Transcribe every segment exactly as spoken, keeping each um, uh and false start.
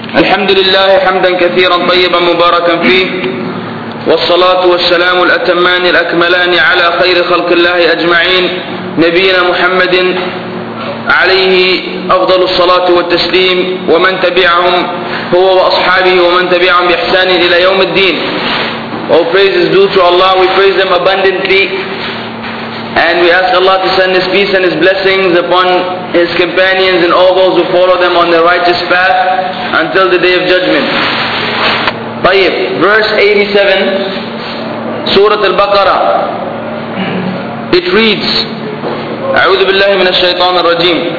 الحمد لله حمدا كثيرا طيبا مباركا فيه، والصلاة والسلام الأتمان الأكملان على خير خلق الله أجمعين، نبينا محمد عليه أفضل الصلاة والتسليم، ومن تبعهم هو وأصحابه ومن تبعهم بإحسان إلى يوم الدين. All praise is due to Allah. We praise Him abundantly, and we ask Allah to send His peace and His blessings upon His companions and all those who follow them on the righteous path until the day of judgment. طيب, verse eighty-seven, Surah Al-Baqarah. It reads, أعوذ بالله من الشيطان الرجيم.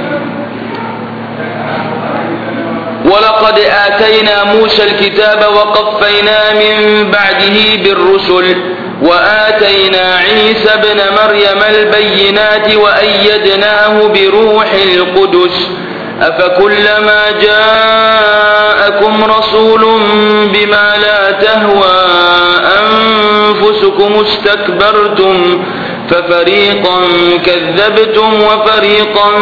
ولقد آتينا موسى الكتاب وقفينا من بعده بالرسل وآتينا عيسى ابن مريم البينات وأيدناه بروح القدس أفكلما جاءكم رسول بما لا تهوى أنفسكم استكبرتم ففريقا كذبتم وفريقا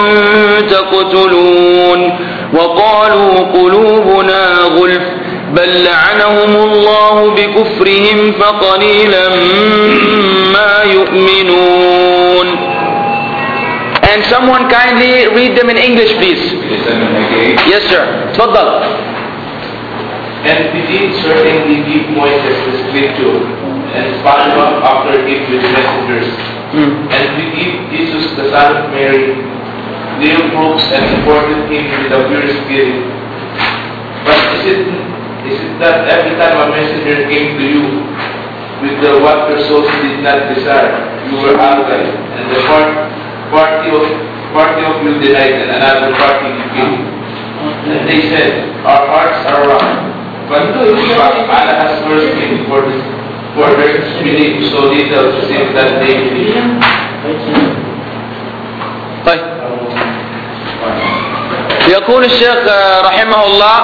تقتلون وقالوا قلوبنا غلف بل لعنهم الله بكفرهم فقليلا ما يؤمنون. And someone kindly read them in English, please. Yes, sir. تفضل. And we did certainly give Moses the scripture and spanned him after him with messengers. Hmm. And we give Jesus the son of Mary little proofs and supported him with the pure spirit. But is it is it that every time a messenger came to you with the what your souls did not desire, you were arrogant, and the part, party of party of you denied, and another party you killed? And they said, our hearts are wrong. But Allah has first been for the for their belief so little to see that they believe. طيب. يقول الشيخ رحمه الله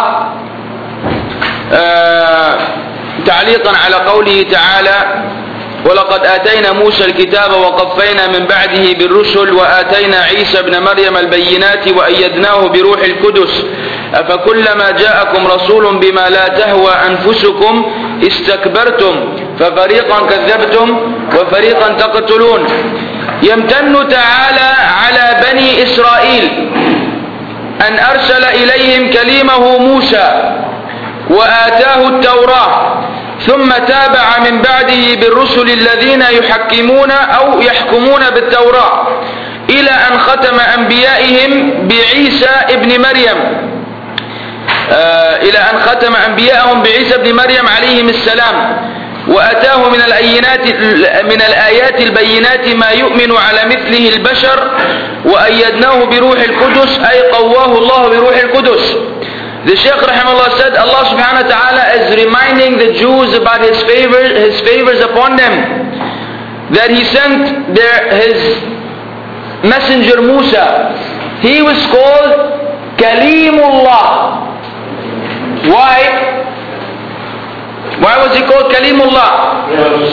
تعليقا على قوله تعالى ولقد آتينا موسى الكتاب وقفينا من بعده بالرسل وآتينا عيسى ابن مريم البينات وأيدناه بروح القدس أفكلما جاءكم رسول بما لا تهوى أنفسكم استكبرتم ففريقا كذبتم وفريقا تقتلون. يمتن تعالى على بني إسرائيل أن أرسل إليهم كليمه موسى وآتاه التوراة ثم تابع من بعده بالرسل الذين يحكمون أو يحكمون بالتوراة إلى أن ختم أنبيائهم بعيسى ابن مريم آه إلى أن ختم أنبيائهم بعيسى ابن مريم عليهم السلام وأتاه من الآيات من الآيات البينات ما يؤمن على مثله البشر وأيدناه بروح القدس أي قواه الله بروح القدس. The Shaykh rahimahullah said Allah subhanahu wa ta'ala is reminding the Jews about his favors, his favors upon them, that he sent their, his messenger Musa. He was called Kalimullah. Why? Why was he called Kalimullah?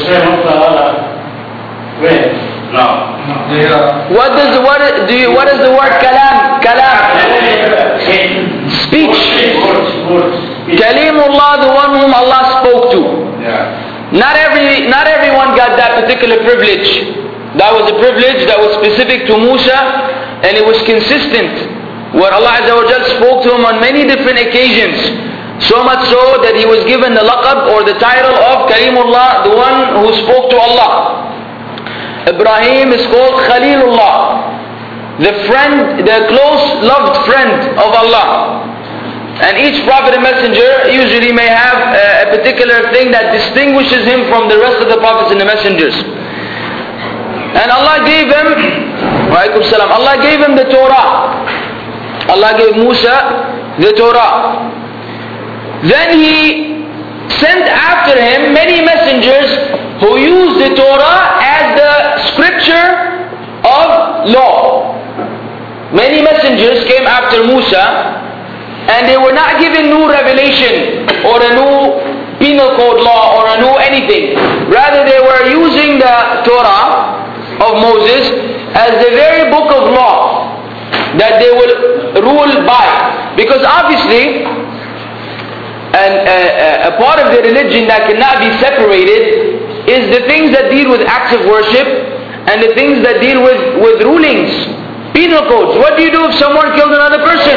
No. What does the word do you, what is the word kalam? Kalam. Speech. Kalimullah, the one whom Allah spoke to. Not every not everyone got that particular privilege. That was a privilege that was specific to Musa, and it was consistent. Where Allah Azza wa Jal spoke to him on many different occasions. So much so that he was given the laqab or the title of Kalimullah, the one who spoke to Allah. Ibrahim is called Khalilullah, the friend, the close loved friend of Allah. And each prophet and messenger usually may have a, a particular thing that distinguishes him from the rest of the prophets and the messengers. And Allah gave him, wa alaikum salam, Allah gave him the Torah. Allah gave Musa the Torah. Then He sent after him many messengers who used the Torah as the scripture of law. Many messengers came after Musa, and they were not given new revelation or a new penal code law or a new anything. Rather, they were using the Torah of Moses as the very book of law that they will rule by. Because obviously, and uh, a part of the religion that cannot be separated is the things that deal with acts of worship and the things that deal with, with rulings, penal codes. What do you do if someone killed another person?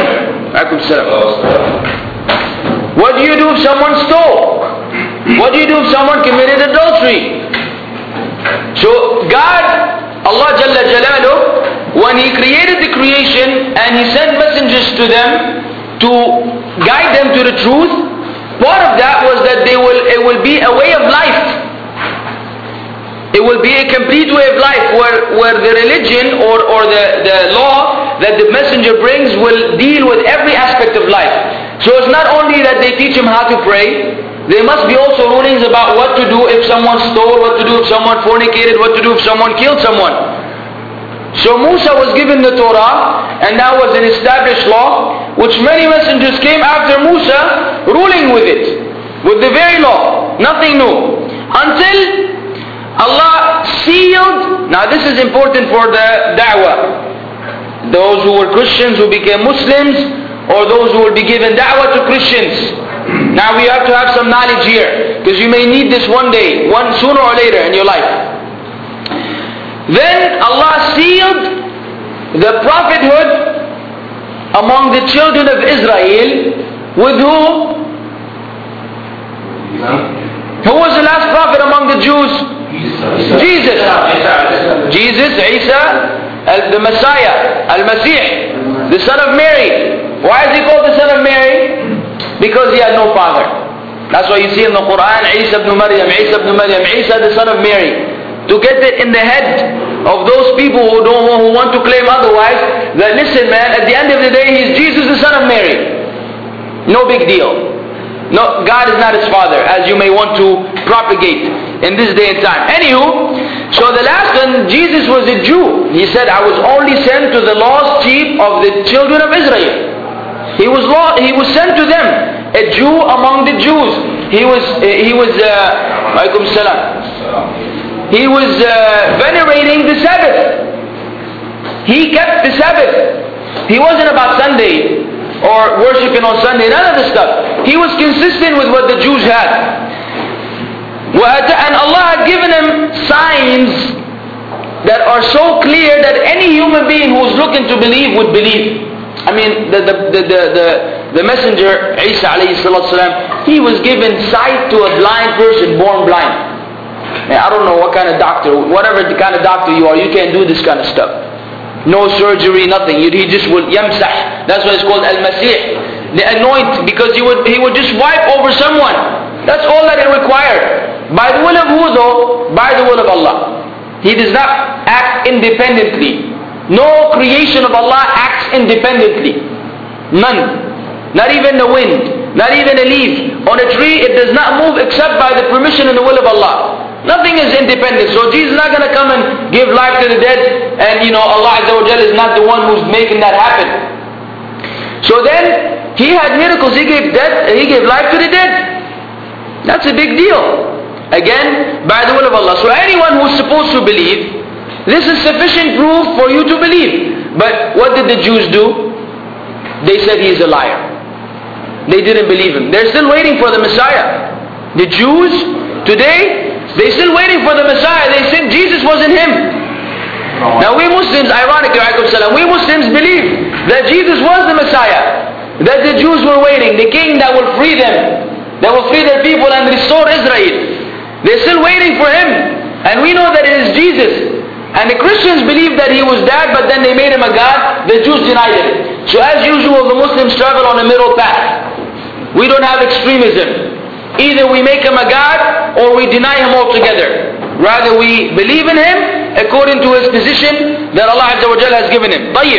What do you do if someone stole? What do you do if someone committed adultery? So God, Allah Jalla Jalaluh, when He created the creation and He sent messengers to them to guide them to the truth, part of that was that they will, it will be a way of life. It will be a complete way of life where, where the religion or, or the, the law that the messenger brings will deal with every aspect of life. So it's not only that they teach him how to pray, there must be also rulings about what to do if someone stole, what to do if someone fornicated, what to do if someone killed someone. So Musa was given the Torah, and that was an established law, which many messengers came after Musa ruling with it, with the very law, nothing new. Until Allah sealed, now this is important for the da'wah, those who were Christians who became Muslims, or those who will be given da'wah to Christians. Now we have to have some knowledge here, because you may need this one day, one sooner or later in your life. Then Allah sealed the prophethood among the children of Israel with who? Who was the last prophet among the Jews? Jesus. Jesus, Isa, the Messiah, Al-Masih, the son of Mary. Why is he called the son of Mary? Because he had no father. That's why you see in the Quran, Isa ibn Maryam, Isa ibn Maryam, Isa the son of Mary. To get it in the head of those people who don't who want to claim otherwise, that listen man, at the end of the day he's Jesus the son of Mary. No big deal. No, God is not his father, as you may want to propagate in this day and time. Anywho, so the last one, Jesus was a Jew. He said, I was only sent to the lost sheep of the children of Israel. He was law, he was sent to them, a Jew among the Jews. He was he was uh, Alaikum Salam. He was uh, venerating the Sabbath. He kept the Sabbath. He wasn't about Sunday or worshiping on Sunday, none of the stuff. He was consistent with what the Jews had. And Allah had given him signs that are so clear that any human being who is looking to believe would believe. I mean, the the the the, the, the messenger Isa alayhi salatu salam, he was given sight to a blind person born blind. Man, I don't know what kind of doctor, whatever the kind of doctor you are, you can't do this kind of stuff. No surgery, nothing. He just would yamsah. That's why it's called al-masih. The anoint, because he would he would just wipe over someone. That's all that it required. By the will of who though? By the will of Allah. He does not act independently. No creation of Allah acts independently. None. Not even the wind. Not even a leaf. On a tree it does not move except by the permission and the will of Allah. Nothing is independent. So Jesus is not going to come and give life to the dead, and you know Allah Azza wa Jalla is not the one who's making that happen. So then he had miracles. He gave death. He gave life to the dead. That's a big deal. Again, by the will of Allah. So anyone who's supposed to believe, this is sufficient proof for you to believe. But what did the Jews do? They said he is a liar. They didn't believe him. They're still waiting for the Messiah. The Jews today, they're still waiting for the Messiah. They said Jesus wasn't him. Now we Muslims, ironically, we Muslims believe that Jesus was the Messiah. That the Jews were waiting. The king that will free them. That will free their people and restore Israel. They're still waiting for him. And we know that it is Jesus. And the Christians believe that he was dead, but then they made him a God. The Jews denied it. So as usual, the Muslims travel on a middle path. We don't have extremism. Either we make him a God or we deny him altogether. Rather we believe in him according to his position that Allah Azza wa Jalla has given him. Tayyib.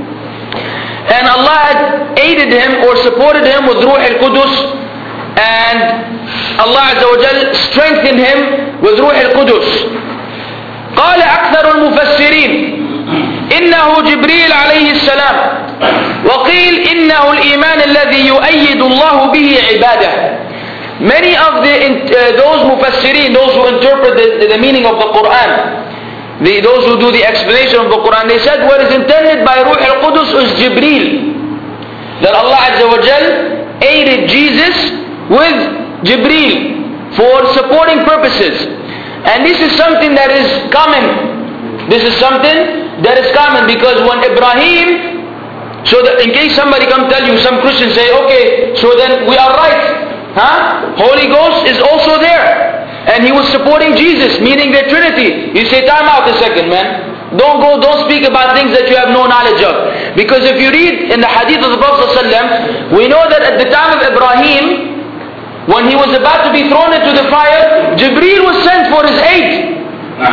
And Allah had aided him or supported him with Ruh al-Qudus, and Allah Azza wa Jalla strengthened him with Ruh al-Qudus. قال أكثر المفسرين إنه جبريل عليه السلام وقيل إنه الإيمان الذي يؤيد الله به عباده. Many of the uh, those mufassirin, those who interpret the, the meaning of the Quran, the, those who do the explanation of the Quran, they said what is intended by Ruh al-Qudus is Jibreel. That Allah Azza wa Jal aided Jesus with Jibreel for supporting purposes. And this is something that is common. This is something that is common because when Ibrahim, so that in case somebody come tell you, some Christians say, okay, so then we are right. Huh? Holy Ghost is also there. And he was supporting Jesus, meaning the Trinity. You say, time out a second, man. Don't go, don't speak about things that you have no knowledge of. Because if you read in the hadith of the Prophet ﷺ, we know that at the time of Ibrahim, when he was about to be thrown into the fire, Jibreel was sent for his aid.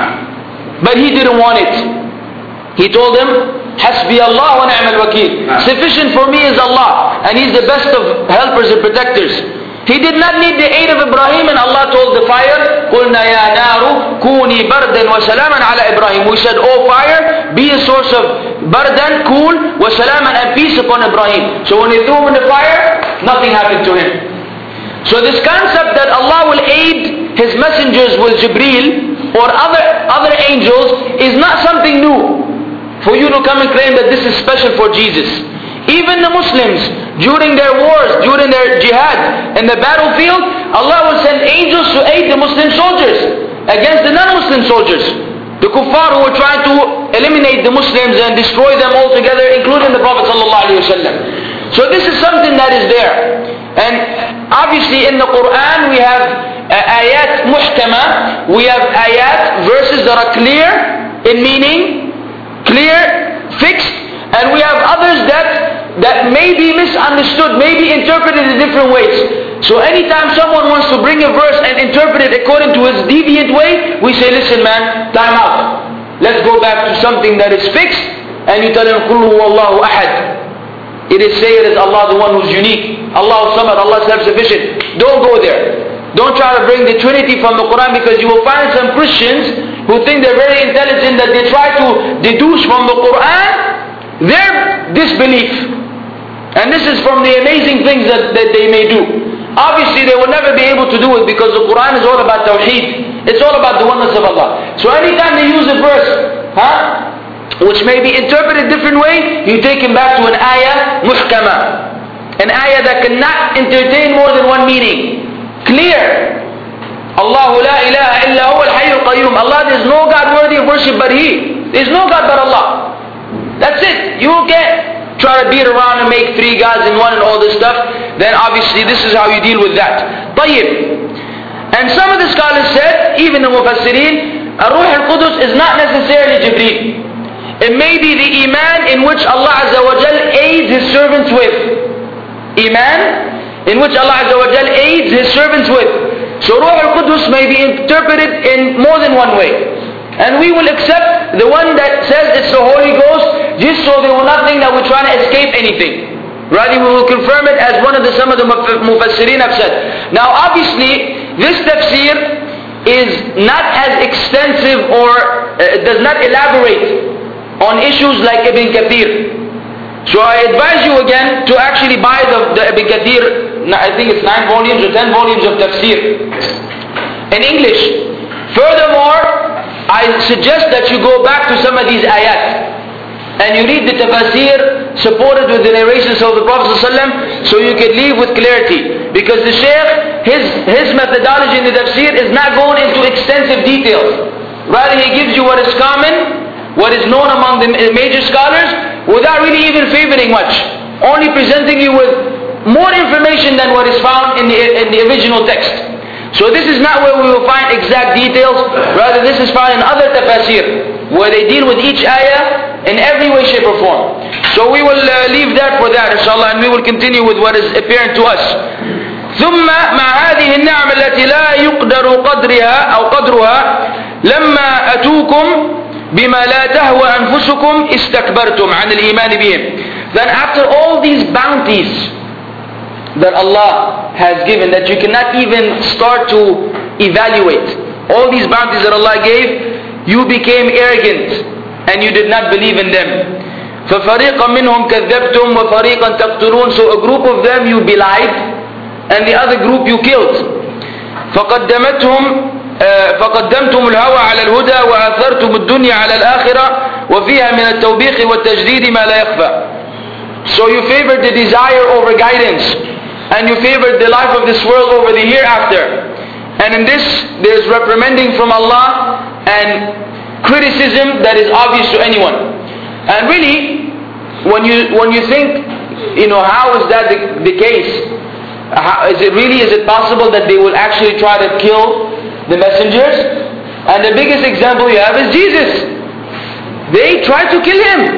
But he didn't want it. He told him, Hasbi Allah wa ni'mal wakil. Sufficient for me is Allah, and He's the best of helpers and protectors. He did not need the aid of Ibrahim, and Allah told the fire, قُلْنَا يَا نَارُ كُونِي بَرْدًا وَسَلَامًا عَلَى إِبْرَاهِيم. We said, oh fire, be a source of bardan, cool, وَسَلَامًا, and peace upon Ibrahim. So when they threw him in the fire, nothing happened to him. So this concept that Allah will aid His messengers with Jibreel or other, other angels is not something new for you to come and claim that this is special for Jesus. Even the Muslims, during their wars, during their jihad, in the battlefield, Allah will send angels to aid the Muslim soldiers against the non-Muslim soldiers. The kuffar who were trying to eliminate the Muslims and destroy them altogether, including the Prophet ﷺ. So this is something that is there. And obviously in the Quran we have uh, ayat muhkama, we have ayat, verses that are clear in meaning, clear, fixed, and we have others that that may be misunderstood, may be interpreted in different ways. So anytime someone wants to bring a verse and interpret it according to his deviant way, we say, listen man, time out. Let's go back to something that is fixed, and you tell him, قُلْ هُوَ اللَّهُ أَحَدٌ. It is say it is Allah the one who's unique, Allah Samad, Allah self-sufficient. Don't go there. Don't try to bring the Trinity from the Quran, because you will find some Christians who think they're very intelligent, that they try to deduce from the Quran their disbelief. And this is from the amazing things that, that they may do. Obviously they will never be able to do it, because the Quran is all about Tawheed. It's all about the oneness of Allah. So anytime they use a verse, huh, which may be interpreted a different way, you take him back to an ayah muhkama. An ayah that cannot entertain more than one meaning. Clear. Allahu la ilaha illa huwa al-hayyul qayyum. Allah, there is no God worthy of worship but He. There is no God but Allah. That's it. You can't try to beat around and make three gods in one and all this stuff. Then obviously this is how you deal with that. Tayyib. And some of the scholars said, even the Mufassirin, Ar-Ruh al-Qudus is not necessarily Jibreel. It may be the Iman in which Allah Azza wa Jal aids His servants with. Iman in which Allah Azza wa Jal aids His servants with. So Ruh al-Qudus may be interpreted in more than one way. And we will accept the one that says it's the Holy Ghost, just so they will not think that we're trying to escape anything. Rather, we will confirm it as one of the some of the Mufassirin have said. Now obviously, this tafsir is not as extensive, or uh, does not elaborate on issues like Ibn Kathir. So I advise you again to actually buy the, the Ibn Kathir, I think it's nine volumes or ten volumes of tafsir in English. Furthermore, I suggest that you go back to some of these ayat and you read the tafsir supported with the narrations of the Prophet ﷺ, so you can leave with clarity. Because the Shaykh, his, his methodology in the tafsir is not going into extensive details. Rather, he gives you what is common, what is known among the major scholars, without really even favoring much. Only presenting you with more information than what is found in the, in the original text. So this is not where we will find exact details. Rather, this is found in other tafsir, where they deal with each ayah in every way, shape or form. So we will uh, leave that for that, inshallah, and we will continue with what is apparent to us. ثم مع هذه النعم التي لا يقدر قدرها أو قدرها لما أتوكم بما لا تهوى أنفسكم استكبرتم عن الإيمان بهم. Then after all these bounties that Allah has given, that you cannot even start to evaluate, all these bounties that Allah gave, you became arrogant and you did not believe in them. فَفَرِيقًا مِّنْهُمْ كَذَّبْتُمْ وَفَرِيقًا تَقْتُلُونَ. So a group of them you belied, and the other group you killed. فَقَدَّمَتْهُمْ فقدمتم الهوى على الهدى وأثرتم الدنيا على الآخرة وفيها من التوبيخ والتجديد ما لا يخفى. So you favored the desire over guidance, and you favored the life of this world over the hereafter. And in this, there is reprimanding from Allah and criticism that is obvious to anyone. And really, when you when you think, you know, how is that the, the case? How, is it really, is it possible that they will actually try to kill the messengers? And the biggest example you have is Jesus. They tried to kill him.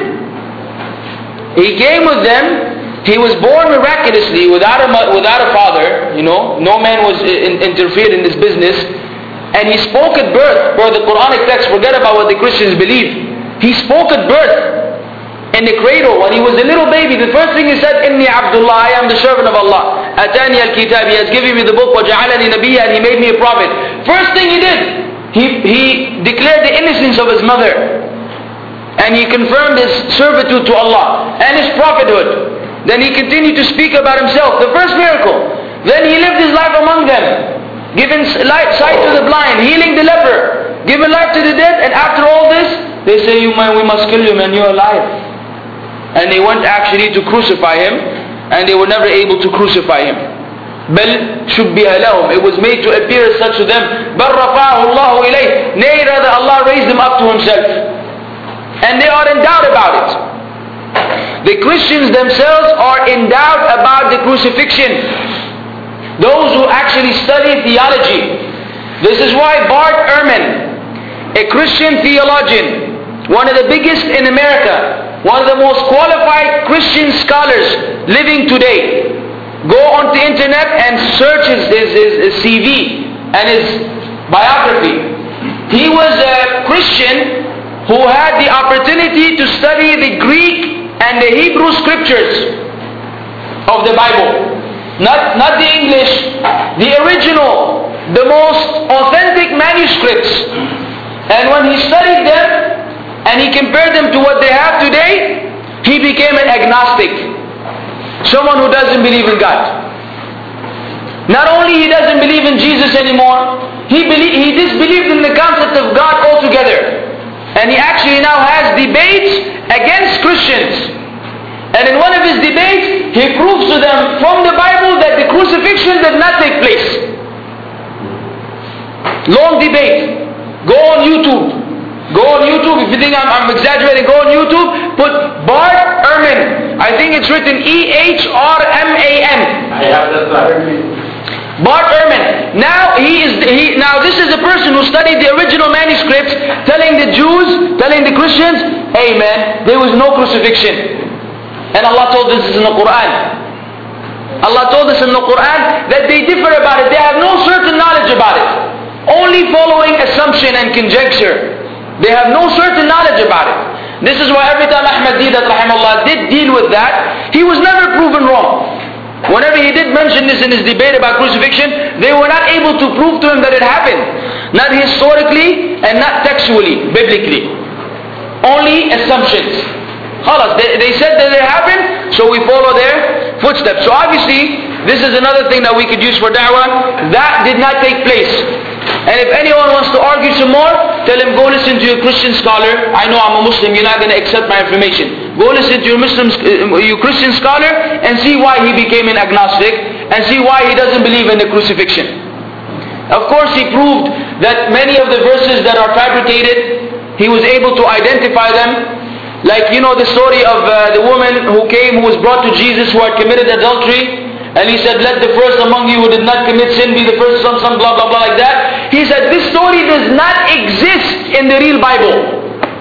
He came with them. He was born miraculously without a, without a father, you know. No man was in, interfered in this business. And he spoke at birth, per the Quranic text. Forget about what the Christians believe. He spoke at birth, in the cradle, when he was a little baby. The first thing he said, Inni Abdullah, I am the servant of Allah. Atani al-kitab, he has given me the book, وَجَعَلَنِي نَبِيًّا, and he made me a prophet. First thing he did, he, he declared the innocence of his mother. And he confirmed his servitude to Allah and his prophethood. Then he continued to speak about himself, the first miracle. Then he lived his life among them, giving sight to the blind, healing the leper, giving life to the dead. And after all this, they say, "You man, we must kill you, man. You're alive." And they went actually to crucify him, and they were never able to crucify him. بل شبه لهم. It was made to appear as such to them. بل رفعه الله إليه. Nay, rather Allah raised him up to himself. And they are in doubt about it. The Christians themselves are in doubt about the crucifixion. Those who actually study theology. This is why Bart Ehrman, a Christian theologian, one of the biggest in America, one of the most qualified Christian scholars living today, go on the internet and search his, his, his, his C V and his biography. He was a Christian who had the opportunity to study the Greek and the Hebrew scriptures of the Bible. Not, not the English, the original, the most authentic manuscripts. And when he studied them and he compared them to what they have today, he became an agnostic. Someone who doesn't believe in God. Not only he doesn't believe in Jesus anymore, he, belie- he disbelieved in the concept of God altogether. And he actually now has debates against Christians. And in one of his debates, he proves to them from the Bible that the crucifixion did not take place. Long debate. Go on YouTube. Go on YouTube. If you think I'm, I'm exaggerating, go on YouTube. Put Bart Ehrman. I think it's written E H R M A N. I have that one. Bart Ehrman. Now he is he now this is a person who studied the original manuscripts, telling the Jews, telling the Christians, hey man, there was no crucifixion. And Allah told us this in the Quran. Allah told us in the Quran that they differ about it. They have no certain knowledge about it. Only following assumption and conjecture. They have no certain knowledge about it. This is why every time Ahmad Deedat rahimahullah did deal with that, he was never proven wrong. Whenever he did mention this in his debate about crucifixion, they were not able to prove to him that it happened. Not historically and not textually, biblically. Only assumptions. Khalas, they, they said that it happened, so we follow their footsteps. So obviously, this is another thing that we could use for da'wah. That did not take place. And if anyone wants to argue some more, tell him, go listen to your Christian scholar. I know I'm a Muslim, you're not going to accept my information. Go listen to your Muslim, uh, your Christian scholar and see why he became an agnostic and see why he doesn't believe in the crucifixion. Of course, he proved that many of the verses that are fabricated, he was able to identify them. Like, you know the story of uh, the woman who came, who was brought to Jesus, who had committed adultery. And he said, let the first among you who did not commit sin be the first, some, some, blah, blah, blah, like that. He said, this story does not exist in the real Bible.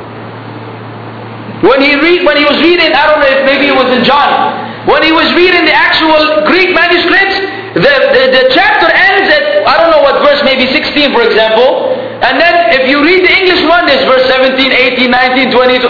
When he read, when he was reading, I don't know if maybe it was in John. When he was reading the actual Greek manuscripts, the, the, the chapter ends at, I don't know what verse, maybe sixteen for example. And then if you read the English one, there's verse seventeen, eighteen, nineteen, twenty.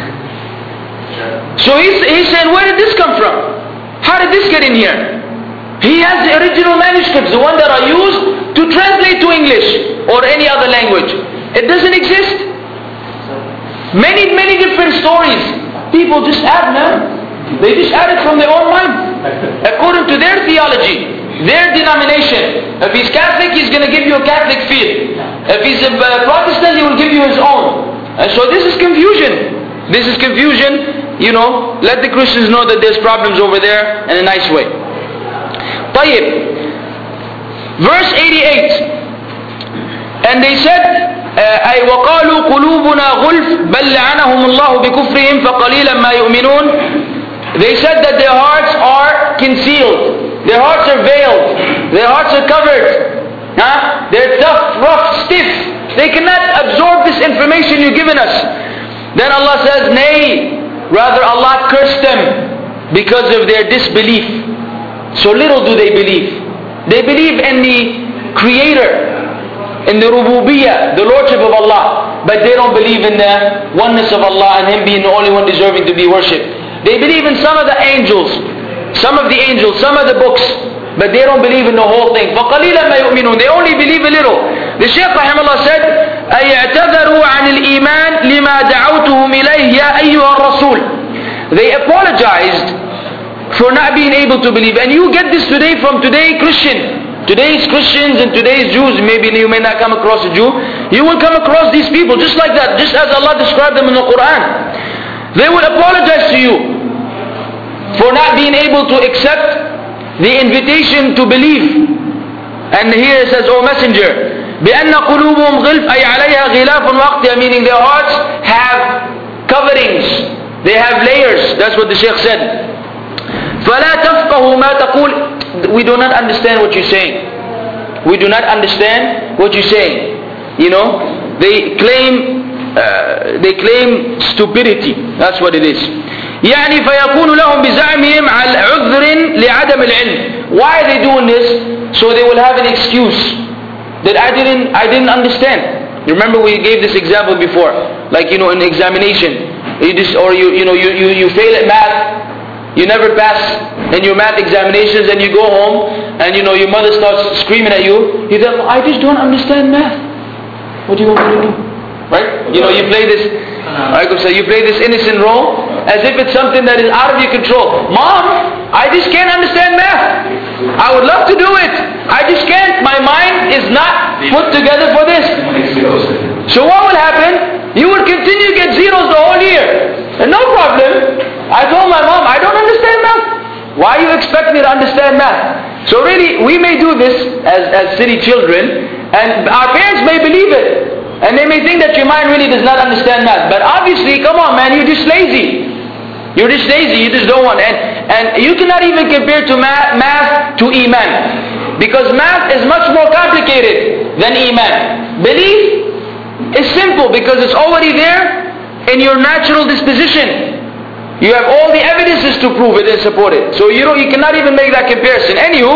So he's, he's saying, where did this come from? How did this get in here? He has the original manuscripts, the one that are used to translate to English or any other language. It doesn't exist. Many, many different stories. People just add, man. They just add it from their own mind. According to their theology, their denomination. If he's Catholic, he's going to give you a Catholic feel. If he's a Protestant, he will give you his own. And so this is confusion. This is confusion. You know, let the Christians know that there's problems over there in a nice way. طيب. Verse eighty-eight. And they said, أي وقالوا قلوبنا غلف بل لعنهم الله بكفرهم فقليلا ما يؤمنون. They said that their hearts are concealed. Their hearts are veiled. Their hearts are covered. Huh? They're tough, rough, stiff. They cannot absorb this information you've given us. Then Allah says, nay, rather Allah cursed them because of their disbelief. So little do they believe. They believe in the Creator, in the Rububiyyah, the Lordship of Allah, but they don't believe in the oneness of Allah and Him being the only one deserving to be worshipped. They believe in some of the angels, some of the angels, some of the books, but they don't believe in the whole thing. فَقَلِيلًا مَا يُؤْمِنُونَ. They only believe a little. The Shaykh rahimahullah said, أَيَعْتَذَرُوا عَنِ الْإِيمَانِ لِمَا دَعَوْتُهُمْ إِلَيْهِ يَا أَيُّهَا الرَّسُولِ. They apologized for not being able to believe. And you get this today from today Christian. Today's Christians and today's Jews, maybe you may not come across a Jew, you will come across these people just like that, just as Allah described them in the Quran. They will apologize to you for not being able to accept the invitation to believe. And here it says, O Messenger, بأن قلوبهم غلف أي عليها غلاف وقتها, meaning their hearts have coverings, they have layers. That's what the Shaykh said. فلا تفقهوا ما تقول. We do not understand what you're saying. We do not understand what you're saying. You know, they claim uh, they claim stupidity. That's what it is. يعني فيكون لهم بزعمهم على عذر لعدم العلم. Why are they doing this? So they will have an excuse that I didn't I didn't understand. You remember we gave this example before, like you know in examination, you just or you you know you you, you fail at math, you never pass in your math examinations, and you go home and you know your mother starts screaming at you. You say, I just don't understand math. What do you want me to do? Right? You know you play this. I could say you play this innocent role as if it's something that is out of your control. Mom, I just can't understand math. I would love to do it. I just can't. My mind is not put together for this. So what will happen? You will continue to get zeros the whole year. And no problem. I told my mom, I don't understand math. Why you expect me to understand math? So really, we may do this as, as city children, and our parents may believe it. And they may think that your mind really does not understand math. But obviously, come on man, you're just lazy. You're just lazy, you just don't want. And, and you cannot even compare to math, math to Iman. Because math is much more complicated than Iman. Belief is simple because it's already there in your natural disposition. You have all the evidences to prove it and support it. So you know, you cannot even make that comparison.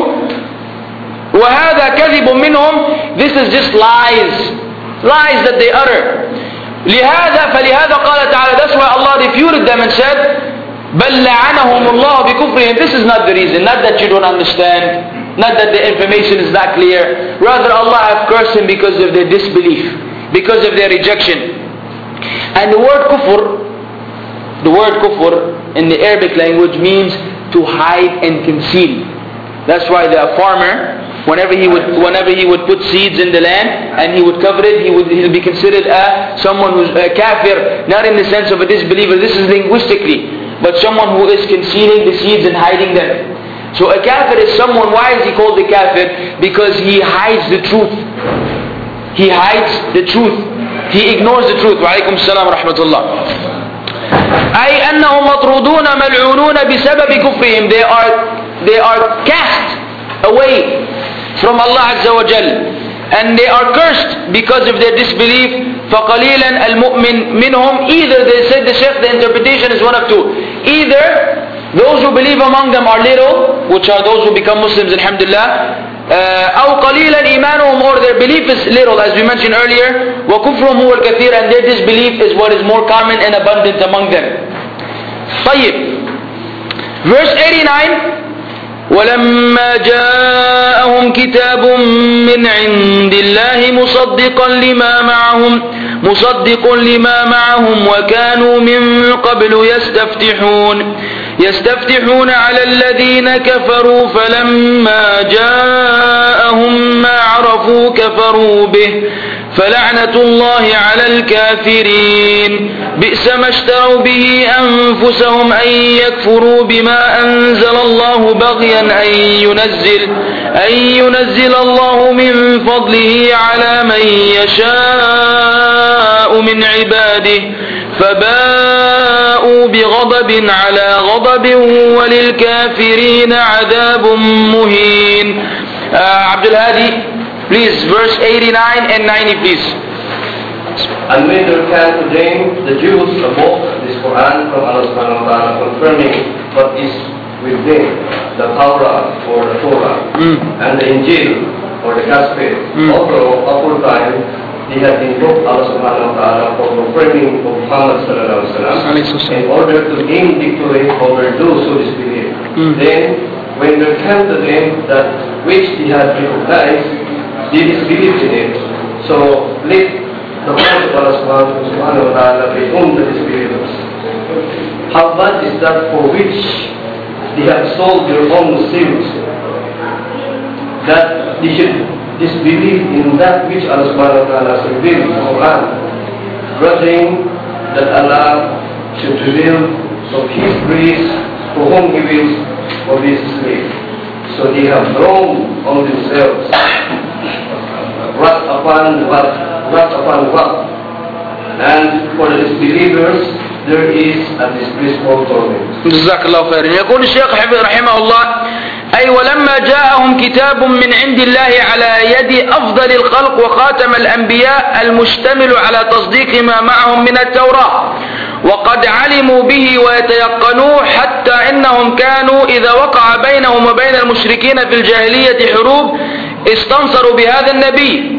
Anywho, وَهَذَا كَذِبٌ مِّنْهُمْ. This is just lies. Lies that they utter. لهذا فلهذا قال تعالى. That's why Allah refuted them and said, بل لعنهم الله بكفرهم. This is not the reason. Not that you don't understand. Not that the information is not clear. Rather, Allah have cursed him because of their disbelief, because of their rejection. And the word kufr, the word kufr in the Arabic language means to hide and conceal. That's why the farmer, whenever he would whenever he would put seeds in the land and he would cover it, he would he'll be considered a someone who's a kafir, not in the sense of a disbeliever. This is linguistically, but someone who is concealing the seeds and hiding them. So a kafir is someone. Why is he called a kafir? Because he hides the truth. He hides the truth. He ignores the truth. Wa alaikum salam wa rahmatullah. أي أنهم مطرودون ملعونون بسبب كفرهم. They are they are cast away from Allah Azza wa Jal, and they are cursed because of their disbelief. فَقَلِيلًا الْمُؤْمِنْ مِنْهُمْ. Either, they said the Shaykh, the interpretation is one of two. Either those who believe among them are little, which are those who become Muslims, alhamdulillah, uh, أو قليلا إيمانهم, or their belief is little, as we mentioned earlier, وَكُفْرُهُمْ هُوَ الْكَثِيرُ, and their disbelief is what is more common and abundant among them. طيب. Verse eighty-nine. ولما جاءهم كتاب من عند الله مصدقا لما معهم مصدق لما معهم وكانوا من قبل يستفتحون يستفتحون على الذين كفروا فلما جاءهم ما عرفوا كفروا به فلعنة الله على الكافرين بئس ما اشتروا به أنفسهم أن يكفروا بما أنزل الله بغيا أن ينزل أن ينزل الله من فضله على من يشاء من عباده فباءوا بغضب على غضب وللكافرين عذاب مهين. uh, Abdul Hadi, please, verse eighty-nine and ninety, please. And when there came to them the Jews above this Quran from Allah subhanahu wa ta'ala, confirming what is with them, the Torah or the Torah, mm. and the Injil or the Gospel, mm. although aforetime they had invoked Allah subhanahu wa ta'ala for confirming of Muhammad sallallahu alaihi wasallam in order to gain victory over those who disbelieve. Mm. Then, when there came to them that which they had recognized, they disbelieved in it. So let the word of Allah subhanahu wa ta'ala be on the disbelievers. How bad is that for which they have sold their own sins, that they should disbelieve in that which Allah subhanahu wa ta'ala has revealed in the Quran, grudging that Allah should reveal of His grace to whom He wills of His slave. So they have drawn on themselves wrath upon wrath, wrath upon wrath, and for the disbelievers there is a disgraceful torment. جزاك الله خيرا. يقول الشيخ حفظ رحمه الله: أي ولما جاءهم كتاب من عند الله على يد أفضل الخلق وخاتم الأنبياء المشتمل على تصديق ما معهم من التوراة وقد علموا به ويتيقنوه حتى إنهم كانوا إذا وقع بينهم وبين المشركين في الجاهلية حروب استنصروا بهذا النبي.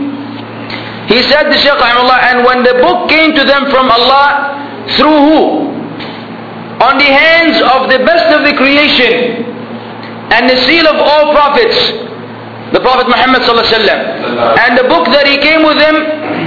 He said, the Shaykh rahimahullah, and when the book came to them from Allah, through who? On the hands of the best of the creation and the seal of all prophets, the Prophet Muhammad sallallahu alaihi wasallam, and the book that he came with him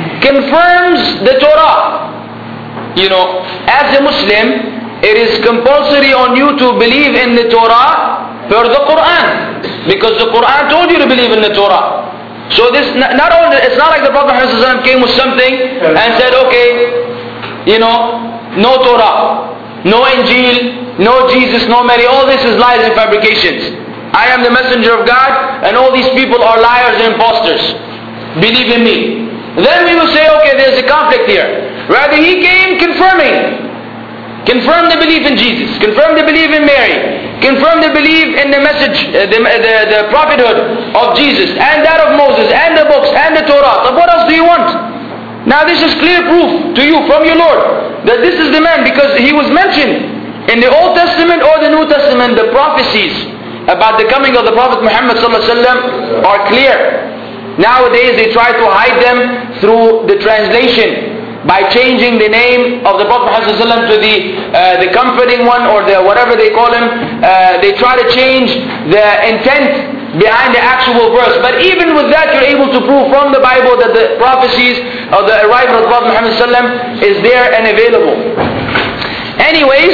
confirms the Torah. You know, as a Muslim, it is compulsory on you to believe in the Torah per the Quran, because the Quran told you to believe in the Torah. So this, not only, it's not like the Prophet Muhammad sallallahu alaihi wasallam came with something and said, okay, you know, no Torah, no Injil, no Jesus, no Mary, all this is lies and fabrications. I am the messenger of God and all these people are liars and imposters. Believe in me. Then we will say, okay, there's a conflict here. Rather, he came confirming. Confirm the belief in Jesus, confirm the belief in Mary, confirm the belief in the message, uh, the, the, the prophethood of Jesus, and that of Moses, and the books, and the Torah. So what else do you want? Now this is clear proof to you from your Lord that this is the man, because he was mentioned in the Old Testament or the New Testament. The prophecies about the coming of the Prophet Muhammad sallallahu alaihi wasallam are clear. Nowadays they try to hide them through the translation, by changing the name of the Prophet Muhammad sallallahu alaihi wasallam to the uh, the comforting one, or the whatever they call him. Uh, they try to change the intent behind the actual verse. But even with that, you're able to prove from the Bible that the prophecies of the arrival of the Prophet Muhammad sallallahu alaihi wasallam is there and available. Anyways,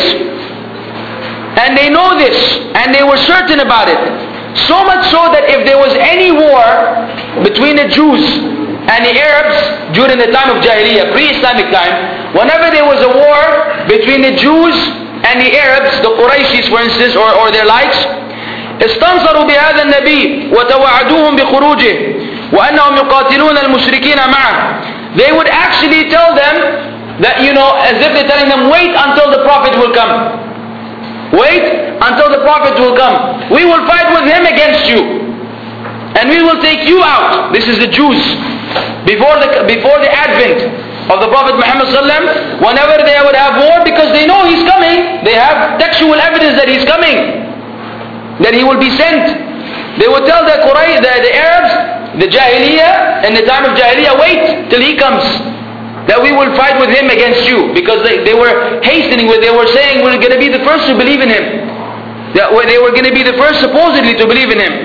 and they know this, and they were certain about it. So much so that if there was any war between the Jews and the Arabs during the time of Jahiliyyah, pre-Islamic time, whenever there was a war between the Jews and the Arabs, the Qurayshis for instance, or, or their likes, استنصروا بهذا النبي وتوعدوهم بخروجه وأنهم يقاتلون المشركين معه. They would actually tell them that, you know, as if they're telling them, wait until the Prophet will come. Wait until the Prophet will come. We will fight with him against you, and we will take you out. This is the Jews. Before the, before the advent of the Prophet Muhammad sallallahu alaihi wasallam, whenever they would have war, because they know he's coming, they have textual evidence that he's coming, that he will be sent. They would tell the Quraysh, the, the Arabs, the Jahiliyyah, in the time of Jahiliyyah, wait till he comes, that we will fight with him against you, because they, they were hastening with, they were saying we're going to be the first to believe in him, that they were going to be the first supposedly to believe in him.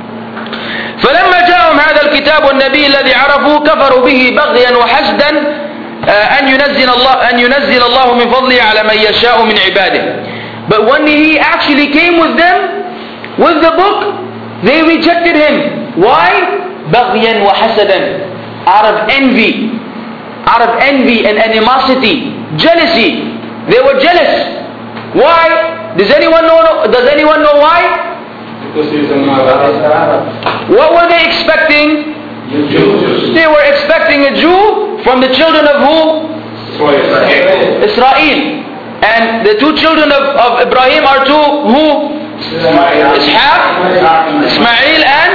فلما جاءهم هذا الكتاب والنبي الذي عرفوا كفروا به بغيا وحسدا أن ينزل الله أن ينزل الله من فضله على من يشاء من عباده. But when he actually came with them, with the book, they rejected him. Why? بغيا وحسدا. out of envy, out of envy and animosity, jealousy. They were jealous. Why? Does anyone know? Does anyone know why? Because he is a Arab. What were they expecting? Jews. They were expecting a Jew from the children of who? Israel. Israel. And the two children of, of Ibrahim are two who? Ishaq, Ismail and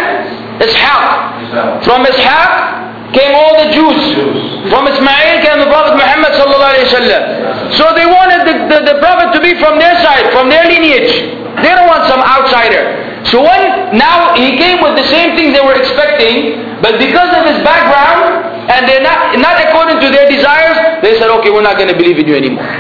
Ishaq. From Ishaq came all the Jews. From Ismail came the Prophet Muhammad sallallahu alaihi wasallam. So they wanted the, the, the Prophet to be from their side, from their lineage. They don't want some outsider. So when now he came with the same thing they were expecting, but because of his background and they're not not according to their desires, they said, okay, we're not going to believe in you anymore.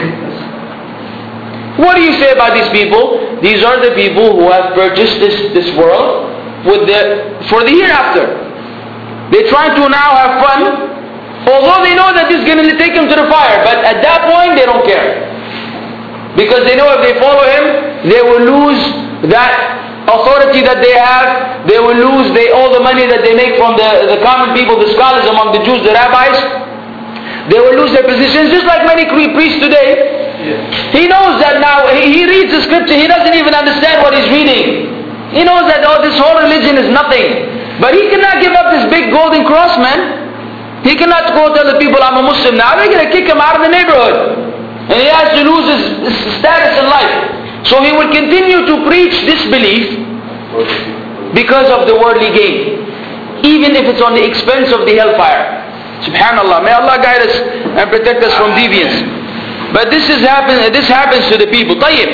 What do you say about these people? These are the people who have purchased this, this world with the, for the hereafter. They're trying to now have fun, although they know that this is going to take them to the fire. But at that point, they don't care. Because they know if they follow him, they will lose that authority that they have. They will lose they, all the money that they make from the, the common people, the scholars among the Jews, the rabbis. They will lose their positions, just like many priests today. Yes. He knows that now, he, he reads the scripture, he doesn't even understand what he's reading. He knows that oh, this whole religion is nothing. But he cannot give up this big golden cross, man. He cannot go tell the people, I'm a Muslim now. They're going to kick him out of the neighborhood. And he has to lose his, his status in life. So he will continue to preach this belief because of the worldly gain. Even if it's on the expense of the hellfire. Subhanallah. May Allah guide us and protect us from deviance. But this is happen, this happens to the people. Tayyib.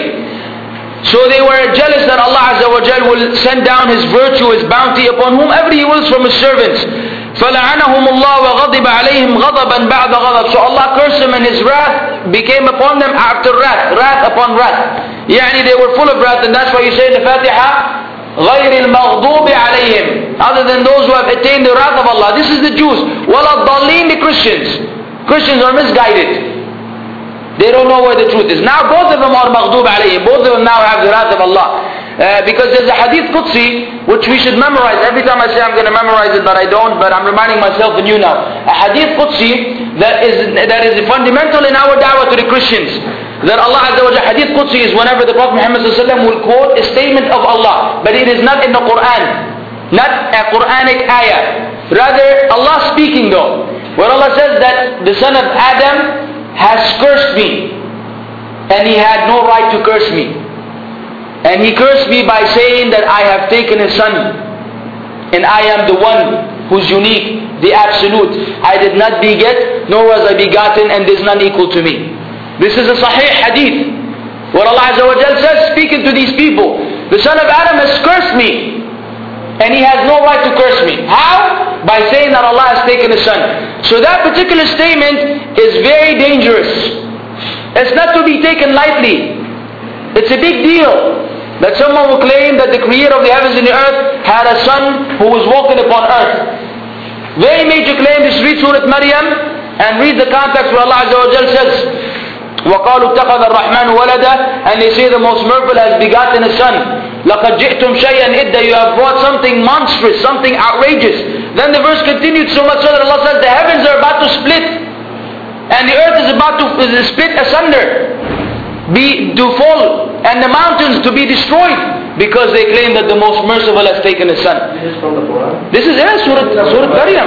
So they were jealous that Allah Azza wa Jal will send down His virtue, His bounty upon whomever He wills from His servants. فَلَعَنَهُمُ اللَّهُ وَغَضِبَ عَلَيْهِمْ غَضَبًا بَعْدَ غَضَبٍ. So Allah cursed them and His wrath became upon them after wrath, wrath upon wrath. Yani they were full of wrath, and that's why you say in the Fatiha, غَيْرِ الْمَغْضُوبِ عَلَيْهِمْ. Other than those who have attained the wrath of Allah. This is the Jews. وَلَا الضَّالِّينَ, the Christians. Christians are misguided. They don't know where the truth is. Now both of them are maghdub alayhim. Both of them now have the wrath of Allah. Uh, because there's a hadith Qudsi which we should memorize. Every time I say I'm going to memorize it, but I don't, but I'm reminding myself and you now. A hadith Qudsi that is, that is fundamental in our da'wah to the Christians. That Allah Azza wa Jalla, hadith Qudsi is whenever the Prophet Muhammad sallallahu alaihi wasallam will quote a statement of Allah. But it is not in the Quran. Not a Quranic ayah. Rather, Allah speaking though. Where Allah says that the son of Adam has cursed me, and he had no right to curse me. And he cursed me by saying that I have taken his son, and I am the one who's unique, the absolute. I did not beget, nor was I begotten, and there is none equal to me. This is a sahih hadith, where Allah Azza wa Jal says, speaking to these people, the son of Adam has cursed me, and he has no right to curse me. How? By saying that Allah has taken his son. So that particular statement is very dangerous. It's not to be taken lightly. It's a big deal that someone will claim that the creator of the heavens and the earth had a son who was walking upon earth. Very major claim. Just read Surah Maryam and read the context where Allah Azza wa Jal says, وَقَالُوا اتَّخَذَ الرَّحْمَنُ وَلَدًا, and they say the most merciful has begotten a son. لَقَدْ جِئْتُمْ شَيْئًا إِدَّا, you have brought something monstrous, something outrageous. Then the verse continued so much so that Allah says the heavens are about to split and the earth is about to is split asunder, be to fall, and the mountains to be destroyed, because they claim that the most merciful has taken a son. This is from the Quran. This is yeah, Surah, Surah Maryam.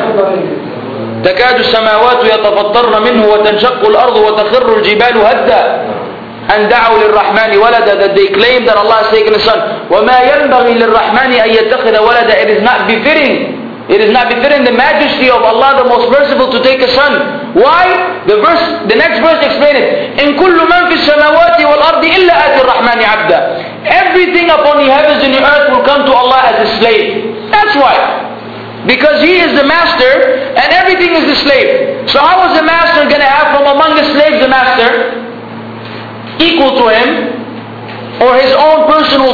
تكاد السماوات يتفطرن منه وتنشق الأرض وتخر الجبال هدا أن دعوا للرحمن ولدا, that they claim that Allah has taken a son. وما ينبغي للرحمن أن يتخذ ولدا. It is not befitting. It is not befitting the majesty of Allah, the most merciful, to take a son. Why? The verse, the next verse explains it. إن كل من في السماوات والأرض إلا آتي الرحمن عبدا. Everything upon the heavens and the earth will come to Allah as a slave. That's why. Because He is the master and everything is the slave. So how is the master going to have from among the slaves the master equal to him, or his own personal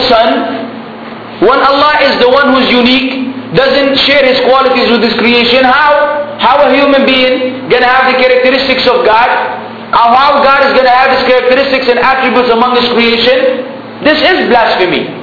son, when Allah is the one who's unique, doesn't share His qualities with His creation? How? How a human being going to have the characteristics of God? How God is going to have His characteristics and attributes among His creation? This is blasphemy.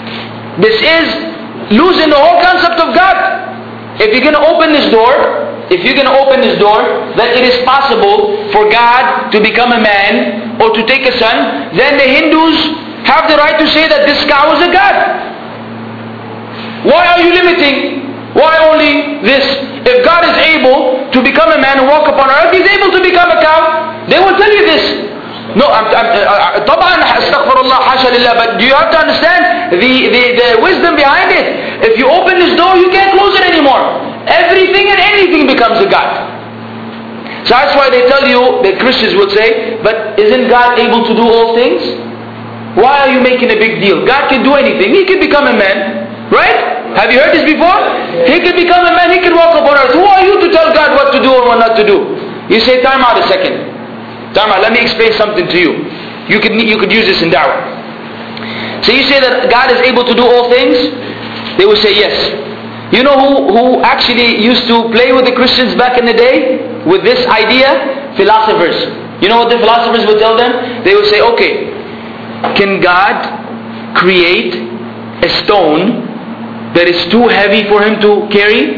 This is losing the whole concept of God. If you're going to open this door, if you're going to open this door, that it is possible for God to become a man or to take a son, then the Hindus have the right to say that this cow is a god. Why are you limiting? Why only this? If God is able to become a man and walk upon earth, He's able to become a cow. They will tell you this. No, I'm, I'm, uh, طبعا astaghfirullah, hasha lillah, but do you have to understand the, the, the wisdom behind it? If you open this door, you can't close it anymore. Everything and anything becomes a god. So that's why they tell you, the Christians would say, but isn't God able to do all things? Why are you making a big deal? God can do anything. He can become a man. Right? Have you heard this before? He can become a man. He can walk upon earth. Who are you to tell God what to do or what not to do? You say, time out a second. Time out. Let me explain something to you. You could, you could use this in da'wah. So you say that God is able to do all things? They will say yes. You know who, who actually used to play with the Christians back in the day? With this idea? Philosophers. You know what the philosophers would tell them? They would say, okay, can God create a stone that is too heavy for Him to carry?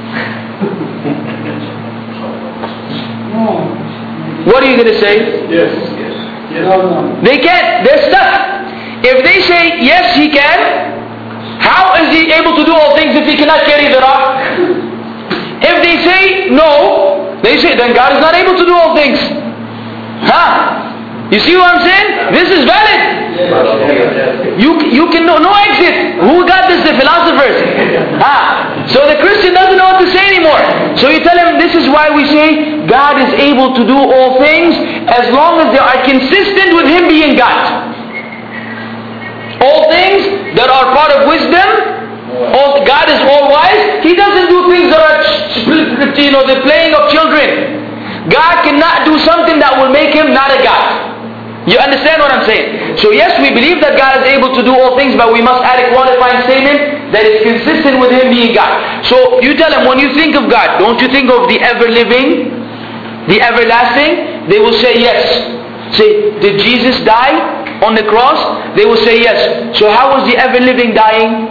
What are you going to say? Yes. Yes. Yes. They can't. They're stuck. If they say yes, He can, how is He able to do all things if He cannot carry the rock? If they say no, they say then God is not able to do all things. Huh? You see what I'm saying? This is valid. You, you can no, no exit. Who got this? The philosophers. Ah, so the Christian doesn't know what to say anymore. So you tell him this is why we say God is able to do all things as long as they are consistent with Him being God. All things that are part of wisdom, all, God is all wise. He doesn't do things that are, you know, the playing of children. God cannot do something that will make Him not a God. You understand what I'm saying? So yes, we believe that God is able to do all things, but we must add a qualifying statement that is consistent with Him being God. So you tell them, when you think of God, don't you think of the ever-living, the everlasting? They will say yes. Say, did Jesus die on the cross? They will say yes. So how was the ever-living dying?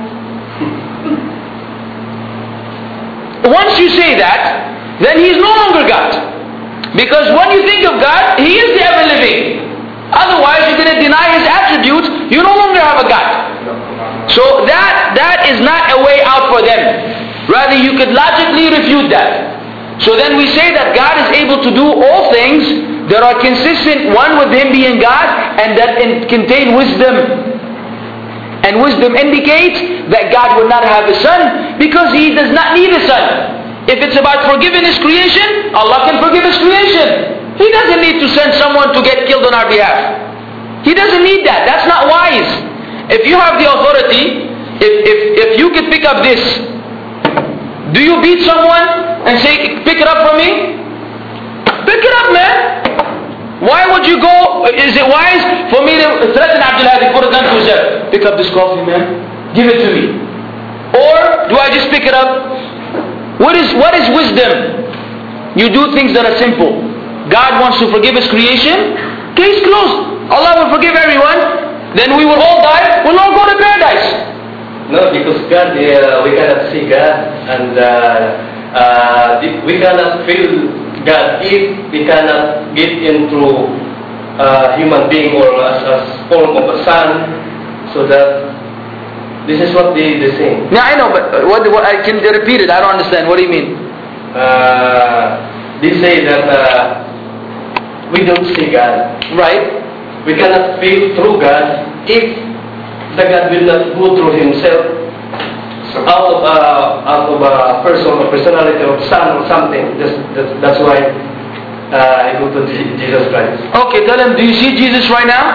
Once you say that, then He is no longer God. Because when you think of God, He is the ever-living. Otherwise, you're going to deny His attributes. You no longer have a God. So that that is not a way out for them. Rather, you could logically refute that. So then we say that God is able to do all things that are consistent, one, with Him being God, and that in, contain wisdom. And wisdom indicates that God would not have a son because He does not need a son. If it's about forgiving His creation, Allah can forgive His creation. He doesn't need to send someone to get killed on our behalf. He doesn't need that. That's not wise. If you have the authority, if, if, if you could pick up this, do you beat someone and say, pick it up for me? Pick it up, man. Why would you go, is it wise for me to threaten Abdul Hadi, put a gun to his head? Pick up this coffee, man. Give it to me. Or do I just pick it up? What is, what is wisdom? You do things that are simple. God wants to forgive His creation. Case closed. Allah will forgive everyone. Then we will all die. We'll all go to paradise. No, because God, uh, we cannot see God, and uh, uh, we cannot feel God if we cannot get into a human being or as a form of a son. So that this is what they they say. Yeah, I know, but what, what I can repeat it. I don't understand. What do you mean? Uh, they say that. Uh, We don't see God. Right. We cannot feel through God if the God will not go through Himself out of a, out of a person or personality or son or something. That's, that's, that's why uh, I go to Jesus Christ. Okay, tell him, do you see Jesus right now?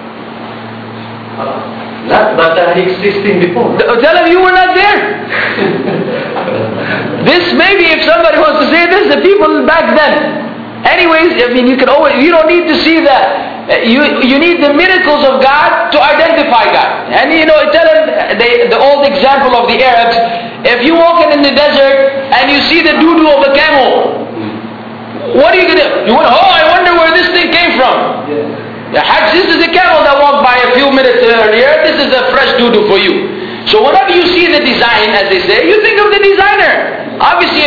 Uh, not, but uh, He existing before. Tell him you were not there. This, maybe if somebody wants to say this, the people back then. Anyways, I mean, you can always, you don't need to see that. You you need the miracles of God to identify God. And you know, tell them the, the old example of the Arabs. If you walk in the desert and you see the doo-doo of a camel, what are you going to do? You want, oh, I wonder where this thing came from. The Hajj, this is a camel that walked by a few minutes earlier. This is a fresh doo-doo for you. So whenever you see the design, as they say, you think of the designer. Obviously, if this, so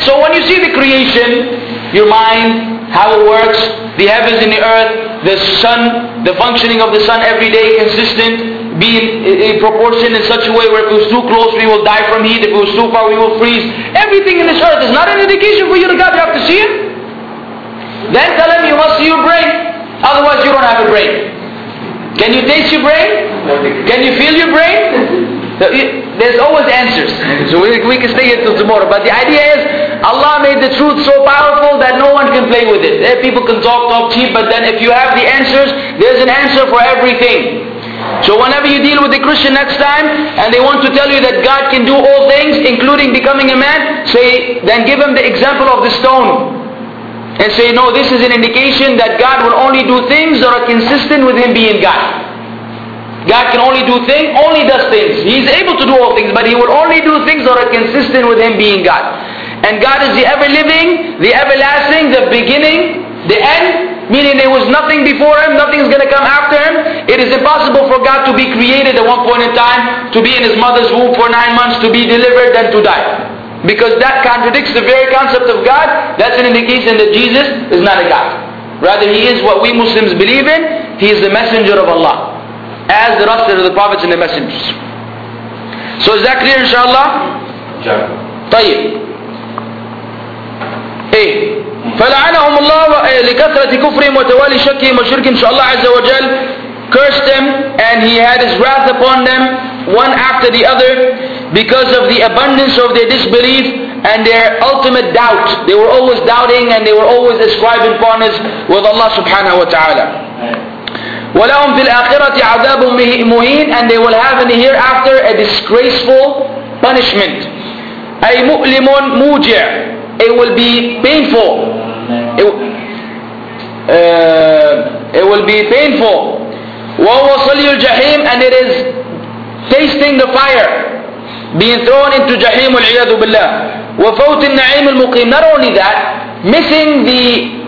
So when you see the creation, your mind, how it works, the heavens and the earth, the sun, the functioning of the sun every day consistent, be in, in proportion in such a way where if it was too close we will die from heat, if it was too far we will freeze. Everything in this earth is not an indication for you to God, you have to see it. Then tell him you must see your brain, otherwise you don't have a brain. Can you taste your brain? Can you feel your brain? There's always answers. So we, we can stay here till tomorrow. But the idea is, Allah made the truth so powerful that no one can play with it. People can talk, talk cheap, but then if you have the answers, there's an answer for everything. So whenever you deal with a Christian next time, and they want to tell you that God can do all things, including becoming a man, say, then give them the example of the stone. And say, no, this is an indication that God will only do things that are consistent with Him being God. God can only do things, only does things. He is able to do all things, but He will only do things that are consistent with Him being God. And God is the ever-living, the everlasting, the beginning, the end, meaning there was nothing before Him, nothing is going to come after Him. It is impossible for God to be created at one point in time, to be in His mother's womb for nine months, to be delivered, then to die. Because that contradicts the very concept of God. That's an indication that Jesus is not a God. Rather, He is what we Muslims believe in. He is the messenger of Allah, as the rest of the prophets and the messengers. So is that clear, inshallah? Yeah. طيب. إيه فلعنهم الله لكثرة كفرهم وتوالي شكهم وشركهم. So Allah Azza wa Jal cursed them, and He had His wrath upon them, one after the other, because of the abundance of their disbelief and their ultimate doubt. They were always doubting, and they were always ascribing partners with Allah subhanahu wa ta'ala. وَلَهُمْ فِي الْآخِرَةِ عَذَابٌ مُهِينٌ, and they will have in the hereafter a disgraceful punishment. أي مؤلم موجع. It will be painful. It, uh, it will be painful. وَهُوَ صَلْيُ الْجَحِيمِ, and it is tasting the fire, being thrown into Jahim وَالْعِيَاذُ بِاللَّهِ. وَفَوْتِ النَّعِيمِ الْمُقِيمِ. Not only that, missing the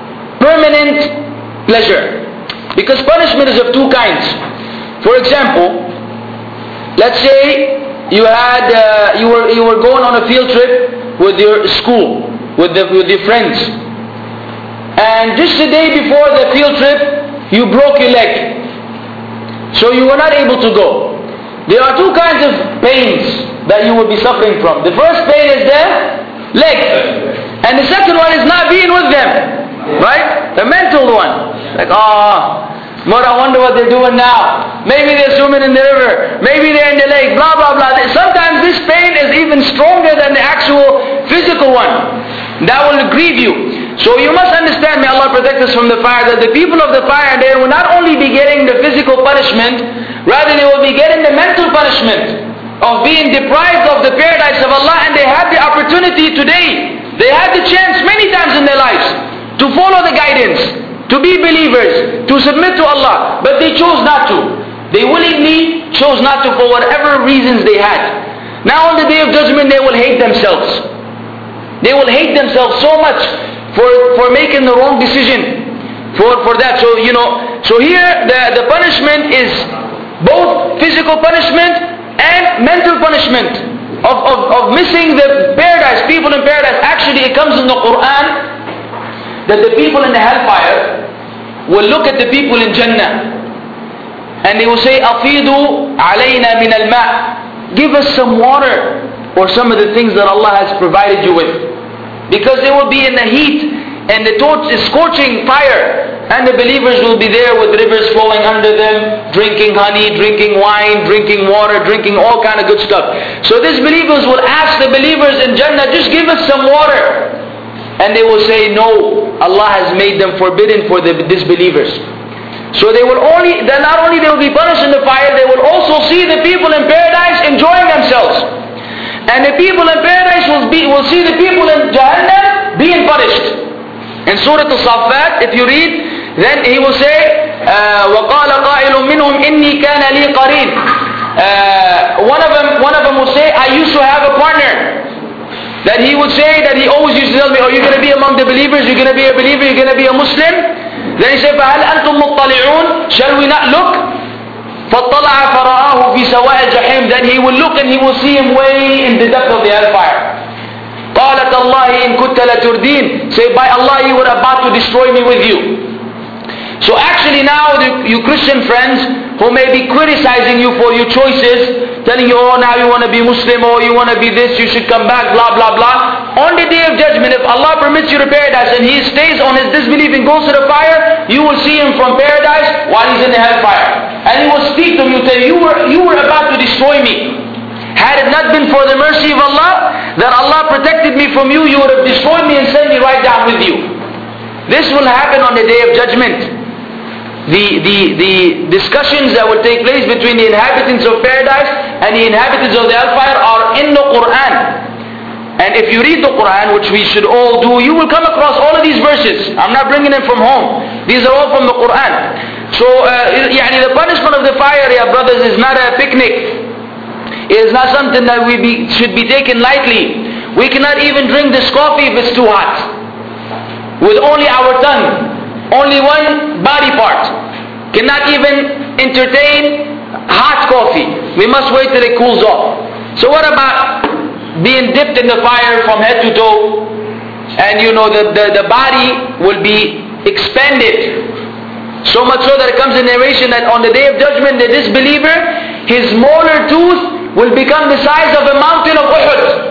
permanent pleasure. Because punishment is of two kinds. For example, let's say you had uh, you were you were going on a field trip with your school, with the with your friends, and just the day before the field trip you broke your leg, so you were not able to go. There are two kinds of pains that you will be suffering from. The first pain is the leg, and the second one is not being with them, right? The mental one. Like, ah, oh, but I wonder what they're doing now. Maybe they're swimming in the river. Maybe they're in the lake. Blah, blah, blah. Sometimes this pain is even stronger than the actual physical one. That will grieve you. So you must understand, may Allah protect us from the fire, that the people of the fire, they will not only be getting the physical punishment, rather they will be getting the mental punishment of being deprived of the paradise of Allah. And they had the opportunity today. They had the chance many times in their lives to follow the guidance, to be believers, to submit to Allah, but they chose not to. They willingly chose not to for whatever reasons they had. Now on the Day of Judgment they will hate themselves. They will hate themselves so much for, for making the wrong decision, for, for that. So, you know, so here the, the punishment is both physical punishment and mental punishment of, of, of missing the paradise, people in paradise. Actually it comes in the Quran that the people in the hellfire will look at the people in Jannah and they will say, أَفِيدُوا عَلَيْنَا مِنَ الْمَاءِ. Give us some water or some of the things that Allah has provided you with. Because they will be in the heat and the torch is scorching fire, and the believers will be there with rivers flowing under them, drinking honey, drinking wine, drinking water, drinking all kind of good stuff. So these believers will ask the believers in Jannah, just give us some water. And they will say, no, Allah has made them forbidden for the disbelievers. So they will only, then not only they will be punished in the fire, they will also see the people in paradise enjoying themselves. And the people in paradise will, be, will see the people in Jahannam being punished. In Surah Al-Saffat, if you read, then he will say, وَقَالَ قَائِلٌ مِّنْهُمْ إِنِّي كَانَ لِي قَرِينٌ. One of them, one of them will say, I used to have a partner. That he would say, that he always used to tell me, oh, you're going to be among the believers, you're going to be a believer, you're going to be a Muslim. Then he said, فَهَلْ أَنْتُمْ مُطَّلِعُونَ. Shall we not look? فَاطَّلَعَ فَرَآهُ فِي سَوَاءِ الْجَحِيمِ. Then he will look and he will see him way in the depth of the hellfire. قَالَ تَاللَّهِ in kutta laturdin. Say, by Allah, you were about to destroy me with you. So actually now, the, you Christian friends who may be criticizing you for your choices, telling you, oh, now you want to be Muslim, or you want to be this, you should come back, blah, blah, blah. On the day of judgment, if Allah permits you to paradise and he stays on his disbelief and goes to the fire, you will see him from paradise while he's in the hellfire. And he will speak to you, tell you, you were, you were about to destroy me. Had it not been for the mercy of Allah, that Allah protected me from you, you would have destroyed me and sent me right down with you. This will happen on the day of judgment. The, the, the discussions that will take place between the inhabitants of paradise and the inhabitants of the hellfire are in the Quran. And if you read the Quran, which we should all do, you will come across all of these verses. I'm not bringing them from home. These are all from the Quran. So, uh, yani the punishment of the fire, yeah, brothers, is not a picnic. It is not something that we be, should be taken lightly. We cannot even drink this coffee if it's too hot. With only our tongue. Only one body part. Cannot even entertain hot coffee. We must wait till it cools off. So what about being dipped in the fire from head to toe? And you know, the, the, the body will be expanded. So much so that it comes in narration that on the day of judgment, the disbeliever, his molar tooth will become the size of a mountain of Uhud.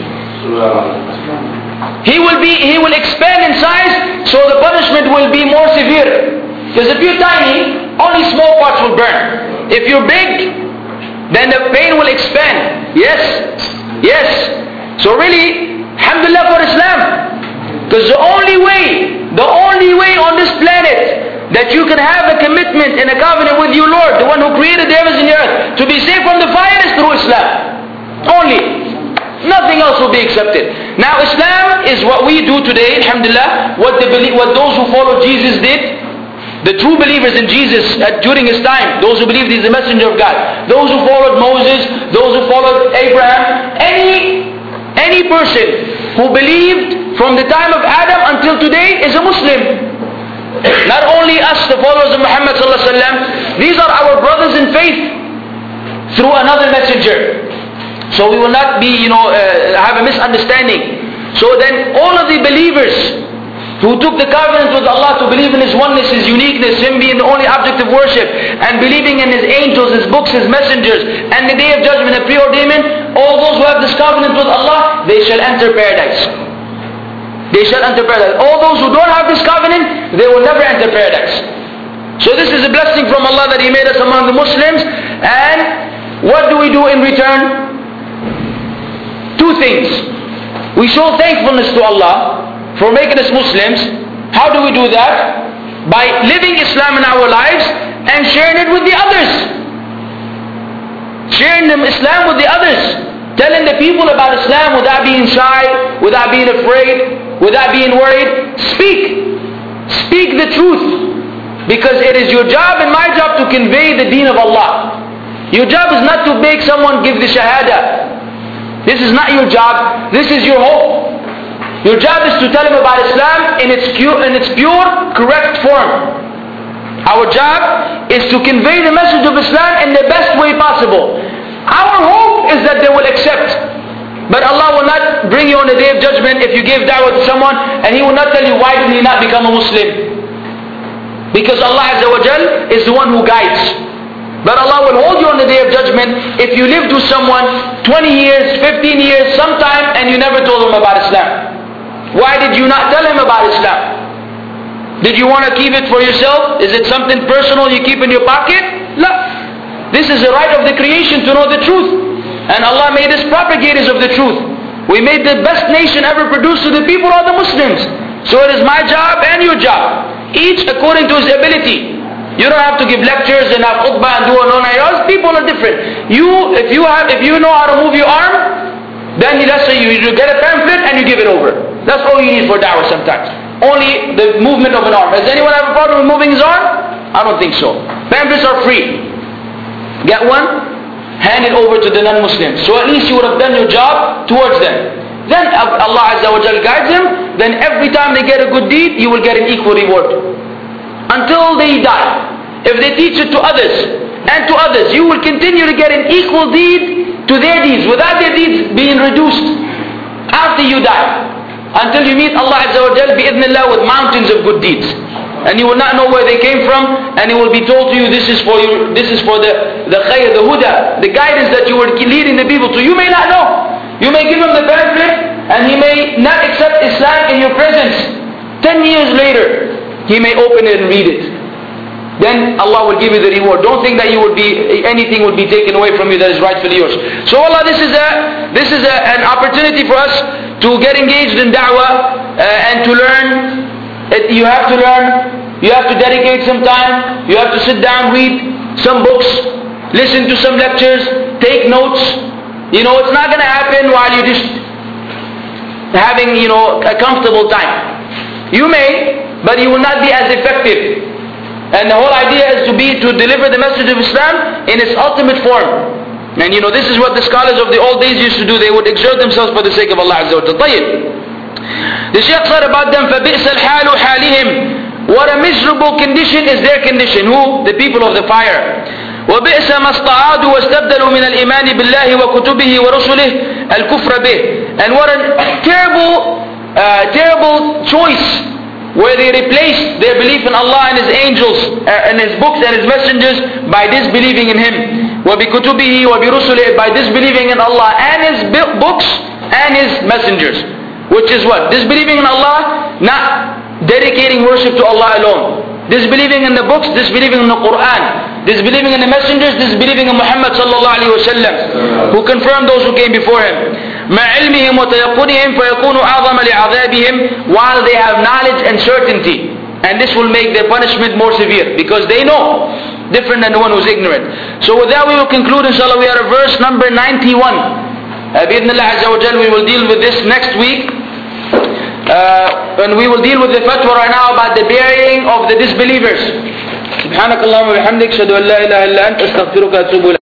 He will be, he will expand in size, so the punishment will be more severe. Because if you're tiny, only small parts will burn. If you're big, then the pain will expand. Yes, yes. So really, alhamdulillah for Islam. Because the only way, the only way on this planet that you can have a commitment and a covenant with your Lord, the one who created the heavens and the earth, to be saved from the fire is through Islam. Only. Nothing else will be accepted. Now Islam is what we do today, alhamdulillah, what, the, what those who follow Jesus did. The true believers in Jesus at, during his time, those who believed he's the messenger of God, those who followed Moses, those who followed Abraham, any, any person who believed from the time of Adam until today is a Muslim. Not only us, the followers of Muhammad sallallahu alaihi wasallam, these are our brothers in faith through another messenger. So we will not be, you know, uh, have a misunderstanding. So then all of the believers who took the covenant with Allah to believe in His oneness, His uniqueness, Him being the only object of worship, and believing in His angels, His books, His messengers, and the day of judgment and preordainment, all those who have this covenant with Allah, they shall enter paradise. They shall enter paradise. All those who don't have this covenant, they will never enter paradise. So this is a blessing from Allah that He made us among the Muslims. And what do we do in return? Two things. We show thankfulness to Allah for making us Muslims. How do we do that? By living Islam in our lives and sharing it with the others. Sharing the Islam with the others. Telling the people about Islam without being shy, without being afraid, without being worried. Speak. Speak the truth. Because it is your job and my job to convey the deen of Allah. Your job is not to make someone give the shahada. This is not your job. This is your hope. Your job is to tell him about Islam in its pure, in its pure, correct form. Our job is to convey the message of Islam in the best way possible. Our hope is that they will accept. But Allah will not bring you on the day of judgment if you give da'wah to someone and He will not tell you why did he not become a Muslim. Because Allah Azza wa Jal is the one who guides. But Allah will hold you on the day of judgment if you lived with someone twenty years, fifteen years, sometime, and you never told him about Islam. Why did you not tell him about Islam? Did you want to keep it for yourself? Is it something personal you keep in your pocket? No. This is the right of the creation to know the truth. And Allah made us propagators of the truth. We made the best nation ever produced to the people are the Muslims. So it is my job and your job. Each according to his ability. You don't have to give lectures and have khutbah and do a non-ayahs. People are different. You, if you have, if you know how to move your arm, then let's say you, you get a pamphlet and you give it over. That's all you need for da'wah sometimes. Only the movement of an arm. Has anyone have a problem with moving his arm? I don't think so. Pamphlets are free. Get one, hand it over to the non-Muslims. So at least you would have done your job towards them. Then Allah Azza wa Jal guides them. Then every time they get a good deed, you will get an equal reward. Until they die. If they teach it to others and to others, you will continue to get an equal deed to their deeds without their deeds being reduced after you die. until you meet Allah Azza wa Jal bi'idhnillah with mountains of good deeds. And you will not know where they came from, and it will be told to you, this is for you, this is for the, the khayr, the huda, the guidance that you were leading the people to. You may not know. You may give him the benefit, and he may not accept Islam in your presence. Ten years later, he may open it and read it. Then Allah will give you the reward. Don't think that you would be, anything would be taken away from you that is rightfully yours. So Allah, this is a, this is a, an opportunity for us to get engaged in da'wah uh, and to learn. It, you have to learn. You have to dedicate some time. You have to sit down, read some books, listen to some lectures, take notes. You know, it's not going to happen while you're just having, you know, a comfortable time. You may, but you will not be as effective. And the whole idea is to be, to deliver the message of Islam in its ultimate form. And you know, this is what the scholars of the old days used to do. They would exert themselves for the sake of Allah Azza wa Jalla. طيب. The Shaykh said about them, فَبِئْسَ الْحَالُ حَالِهِمْ. What a miserable condition is their condition. Who? The people of the fire. وَبِئْسَ مَا اسْتَعَادُوا وَاسْتَبْدَلُوا مِنَ الْإِيمَانِ بِاللَّهِ وَكُتُبِهِ وَرُسُلِهِ الْكُفْرَ بِهِ. And what a terrible, uh, terrible choice, where they replaced their belief in Allah and His angels uh, and His books and His messengers by disbelieving in Him. وَبِكُتُبِهِ وَبِرُسُلِهِ, by disbelieving in Allah and His books and His messengers. Which is what? Disbelieving in Allah, not dedicating worship to Allah alone. Disbelieving in the books, disbelieving in the Quran. Disbelieving in the messengers, disbelieving in Muhammad sallallahu alayhi wa sallam, who confirmed those who came before him. مع علمهم وتيقنهم فيكون أعظم لعذابهم, while they have knowledge and certainty, and this will make their punishment more severe because they know, different than the one who's ignorant. So with that we will conclude, inshallah. We are at verse number ninety-one. uh, Bi-idhnillah Azza wa Jal, we will deal with this next week, uh, and we will deal with the fatwa right now about the burying of the disbelievers. سبحانك اللهم وبحمدك أشهد أن لا إله إلا أنت أستغفرك وأتوب إليك.